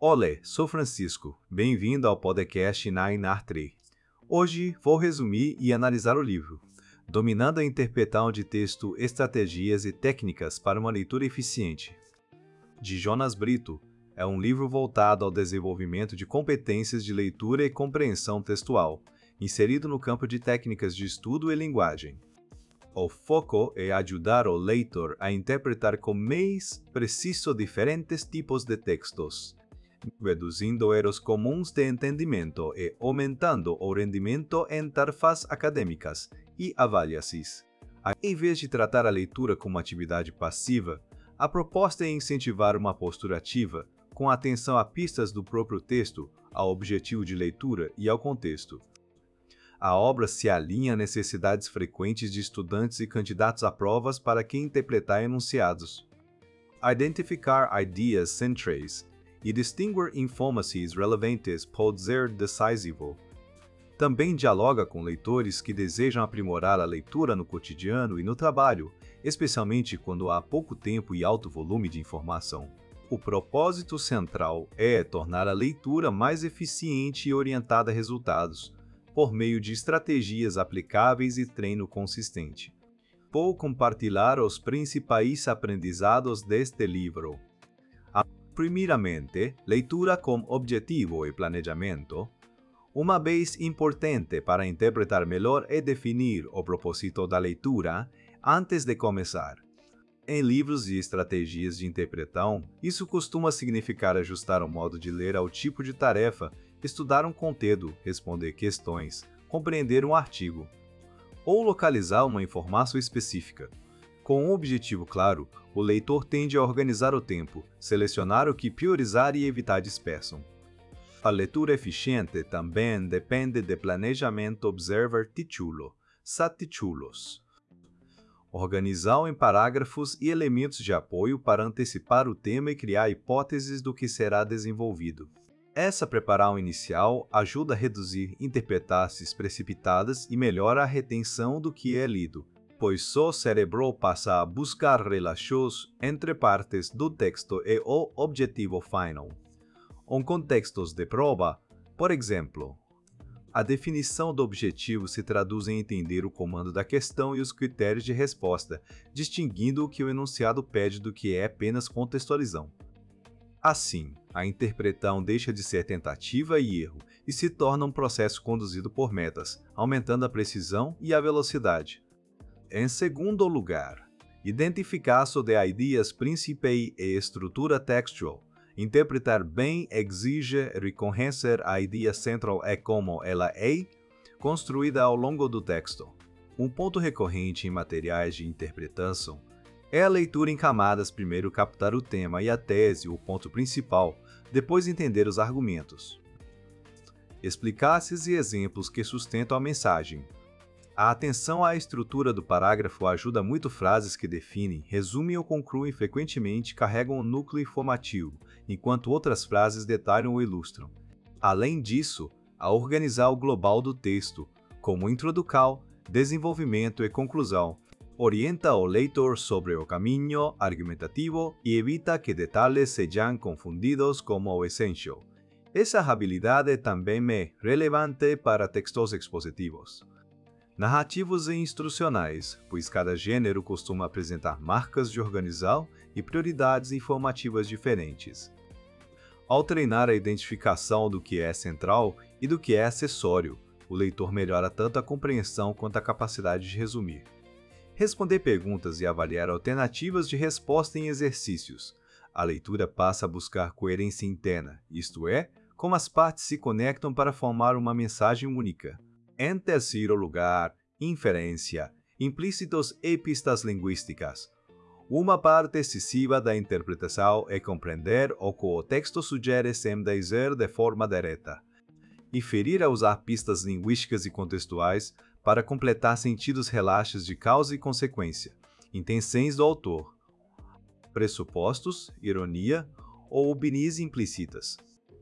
Olé, sou Francisco. Bem-vindo ao podcast Nine Art3. Hoje vou resumir e analisar o livro Dominando a Interpretação de Texto, Estratégias e Técnicas para uma Leitura Eficiente, de Jonas Brito. É um livro voltado ao desenvolvimento de competências de leitura e compreensão textual, inserido no campo de técnicas de estudo e linguagem. O foco é ajudar o leitor a interpretar com mais preciso diferentes tipos de textos, reduzindo erros comuns de entendimento e aumentando o rendimento em tarefas acadêmicas e avaliações. Em vez de tratar a leitura como atividade passiva, a proposta é incentivar uma postura ativa, com atenção a pistas do próprio texto, ao objetivo de leitura e ao contexto. A obra se alinha a necessidades frequentes de estudantes e candidatos a provas para quem interpretar enunciados. Identificar ideias centrais e distinguir informações relevantes pode ser decisivo. Também dialoga com leitores que desejam aprimorar a leitura no cotidiano e no trabalho, especialmente quando há pouco tempo e alto volume de informação. O propósito central é tornar a leitura mais eficiente e orientada a resultados, por meio de estratégias aplicáveis e treino consistente. Vou compartilhar os principais aprendizados deste livro. Primeiramente, leitura com objetivo e planejamento. Uma vez importante para interpretar melhor é definir o propósito da leitura antes de começar. Em livros e estratégias de interpretação, isso costuma significar ajustar o modo de ler ao tipo de tarefa, estudar um conteúdo, responder questões, compreender um artigo, ou localizar uma informação específica. Com um objetivo claro, o leitor tende a organizar o tempo, selecionar o que priorizar e evitar dispersão. A leitura eficiente também depende de planejamento observer título, subtítulos. Organização em parágrafos e elementos de apoio para antecipar o tema e criar hipóteses do que será desenvolvido. Essa preparação inicial ajuda a reduzir interpretações precipitadas e melhora a retenção do que é lido, pois só o cérebro passa a buscar relações entre partes do texto e o objetivo final. Em contextos de prova, por exemplo, a definição do objetivo se traduz em entender o comando da questão e os critérios de resposta, distinguindo o que o enunciado pede do que é apenas contextualização. Assim, a interpretação deixa de ser tentativa e erro e se torna um processo conduzido por metas, aumentando a precisão e a velocidade. Em segundo lugar, identificação de ideias principais e estrutura textual. Interpretar bem exige reconhecer a ideia central e como ela é construída ao longo do texto. Um ponto recorrente em materiais de interpretação é a leitura em camadas, primeiro captar o tema e a tese, o ponto principal, depois entender os argumentos. Explicações e exemplos que sustentam a mensagem. A atenção à estrutura do parágrafo ajuda muito. Frases que definem, resumem ou concluem frequentemente carregam um núcleo informativo, enquanto outras frases detalham ou ilustram. Além disso, a organizar o global do texto, como introdução, desenvolvimento e conclusão, orienta o leitor sobre o caminho argumentativo e evita que detalhes sejam confundidos como o essencial. Essa habilidade também é relevante para textos expositivos, narrativos e instrucionais, pois cada gênero costuma apresentar marcas de organização e prioridades informativas diferentes. Ao treinar a identificação do que é central e do que é acessório, o leitor melhora tanto a compreensão quanto a capacidade de resumir. Responder perguntas e avaliar alternativas de resposta em exercícios. A leitura passa a buscar coerência interna, isto é, como as partes se conectam para formar uma mensagem única. Em terceiro lugar, inferência, implícitos e pistas linguísticas. Uma parte decisiva da interpretação é compreender o que o texto sugere sem dizer de forma direta. Inferir a usar pistas linguísticas e contextuais para completar sentidos relaxos de causa e consequência, intenções do autor, pressupostos, ironia ou opiniões implícitas.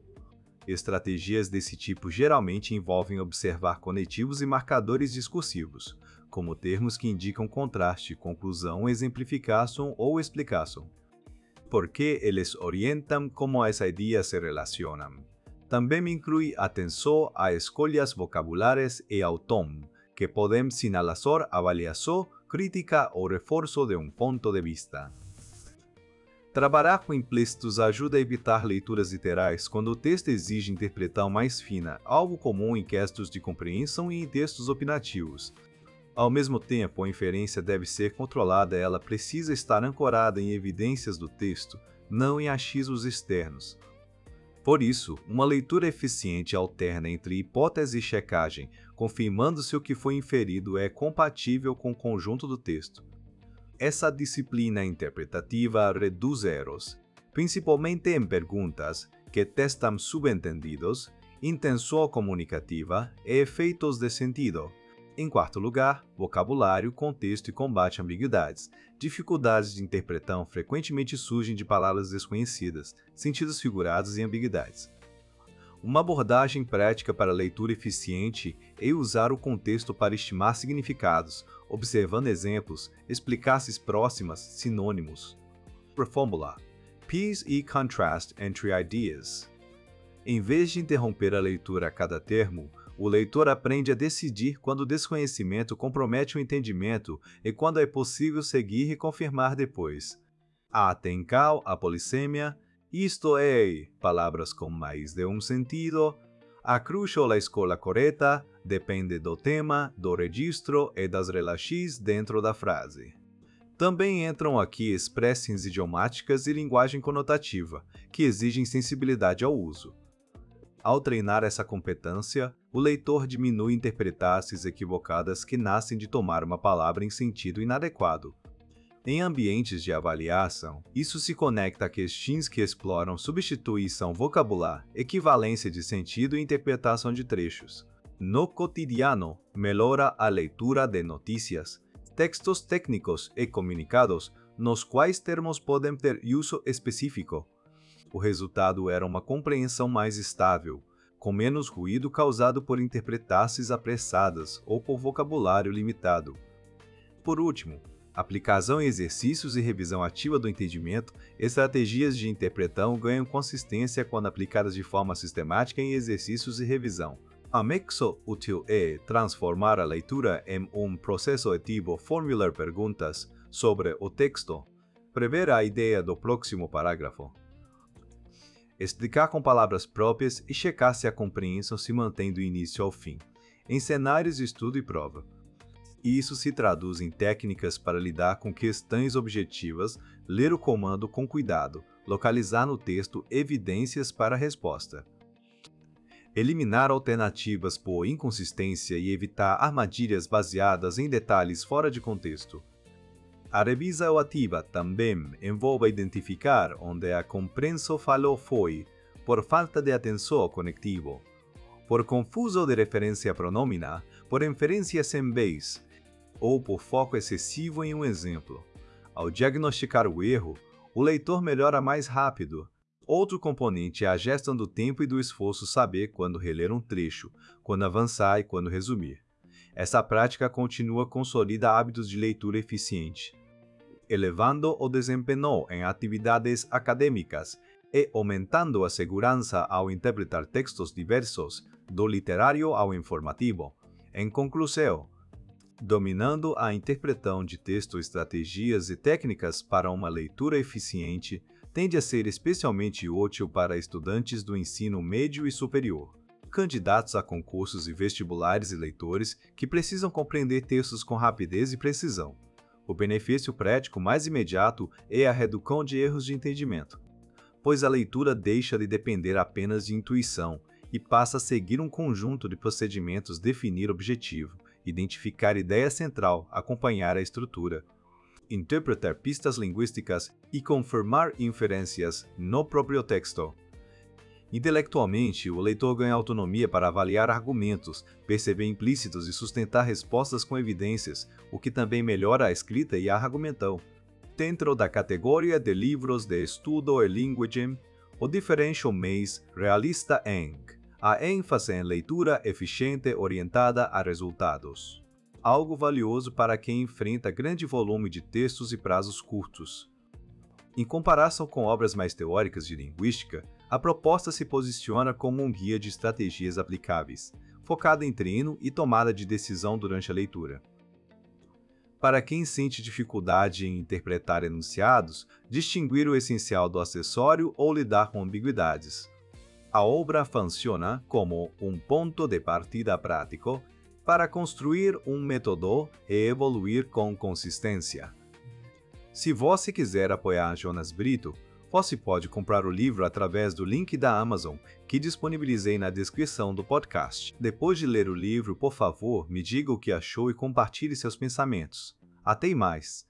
Estratégias desse tipo geralmente envolvem observar conectivos e marcadores discursivos, como termos que indicam contraste, conclusão, exemplificação ou explicação. porque eles orientam como as ideias se relacionam. Também inclui atenção a escolhas vocabulares e ao tom, que podem sinalizar avaliação, crítica ou reforço de um ponto de vista. Trabalhar com implícitos ajuda a evitar leituras literais quando o texto exige interpretação mais fina, algo comum em gestos de compreensão e em textos opinativos. Ao mesmo tempo, a inferência deve ser controlada e ela precisa estar ancorada em evidências do texto, não em achismos externos. Por isso, uma leitura eficiente alterna entre hipótese e checagem, confirmando se o que foi inferido é compatível com o conjunto do texto. Essa disciplina interpretativa reduz erros, principalmente em perguntas que testam subentendidos, intenção comunicativa e efeitos de sentido. Em quarto lugar, vocabulário, contexto e combate a ambiguidades. Dificuldades de interpretação frequentemente surgem de palavras desconhecidas, sentidos figurados e ambiguidades. Uma abordagem prática para leitura eficiente é usar o contexto para estimar significados, observando exemplos, explicações próximas, sinônimos. Por fórmula, peace e contrast entre ideas. Em vez de interromper a leitura a cada termo, o leitor aprende a decidir quando o desconhecimento compromete o entendimento e quando é possível seguir e confirmar depois. Atenção à polissêmia, isto é, palavras com mais de um sentido. A crucial a escolha correta depende do tema, do registro e das relações dentro da frase. Também entram aqui expressões idiomáticas e linguagem conotativa, que exigem sensibilidade ao uso. Ao treinar essa competência, o leitor diminui interpretações equivocadas que nascem de tomar uma palavra em sentido inadequado. Em ambientes de avaliação, isso se conecta a questões que exploram substituição vocabular, equivalência de sentido e interpretação de trechos. No cotidiano, melhora a leitura de notícias, textos técnicos e comunicados nos quais termos podem ter uso específico. O resultado era uma compreensão mais estável, com menos ruído causado por interpretações apressadas ou por vocabulário limitado. Por último, aplicação em exercícios e revisão ativa do entendimento, estratégias de interpretação ganham consistência quando aplicadas de forma sistemática em exercícios e revisão. Anexo útil é transformar a leitura em um processo ativo, formular perguntas sobre o texto, prever a ideia do próximo parágrafo, explicar com palavras próprias e checar se a compreensão se mantém do início ao fim, em cenários de estudo e prova. Isso se traduz em técnicas para lidar com questões objetivas, ler o comando com cuidado, localizar no texto evidências para a resposta. Eliminar alternativas por inconsistência e evitar armadilhas baseadas em detalhes fora de contexto. A revisão ativa também envolve identificar onde a compreensão falhou foi por falta de atenção ao conectivo, por confuso de referência pronômina, por inferência sem vez, ou por foco excessivo em um exemplo. Ao diagnosticar o erro, o leitor melhora mais rápido. Outro componente é a gestão do tempo e do esforço saber quando reler um trecho, quando avançar e quando resumir. Essa prática continua consolida hábitos de leitura eficiente, elevando o desempenho em atividades acadêmicas e aumentando a segurança ao interpretar textos diversos, do literário ao informativo. Em conclusão, dominando a interpretação de texto, estratégias e técnicas para uma leitura eficiente tende a ser especialmente útil para estudantes do ensino médio e superior, candidatos a concursos e vestibulares e leitores que precisam compreender textos com rapidez e precisão. O benefício prático mais imediato é a redução de erros de entendimento, pois a leitura deixa de depender apenas de intuição e passa a seguir um conjunto de procedimentos: definir objetivo, identificar ideia central, acompanhar a estrutura, interpretar pistas linguísticas e confirmar inferências no próprio texto. Intelectualmente, o leitor ganha autonomia para avaliar argumentos, perceber implícitos e sustentar respostas com evidências, o que também melhora a escrita e a argumentação. Dentro da categoria de livros de estudo e linguagem, o diferencial mais realista em a ênfase em leitura eficiente orientada a resultados. Algo valioso para quem enfrenta grande volume de textos e prazos curtos. Em comparação com obras mais teóricas de linguística, a proposta se posiciona como um guia de estratégias aplicáveis, focada em treino e tomada de decisão durante a leitura. Para quem sente dificuldade em interpretar enunciados, distinguir o essencial do acessório ou lidar com ambiguidades. A obra funciona como um ponto de partida prático para construir um método e evoluir com consistência. Se você quiser apoiar Jonas Brito, você pode comprar o livro através do link da Amazon, que disponibilizei na descrição do podcast. Depois de ler o livro, por favor, me diga o que achou e compartilhe seus pensamentos. Até mais!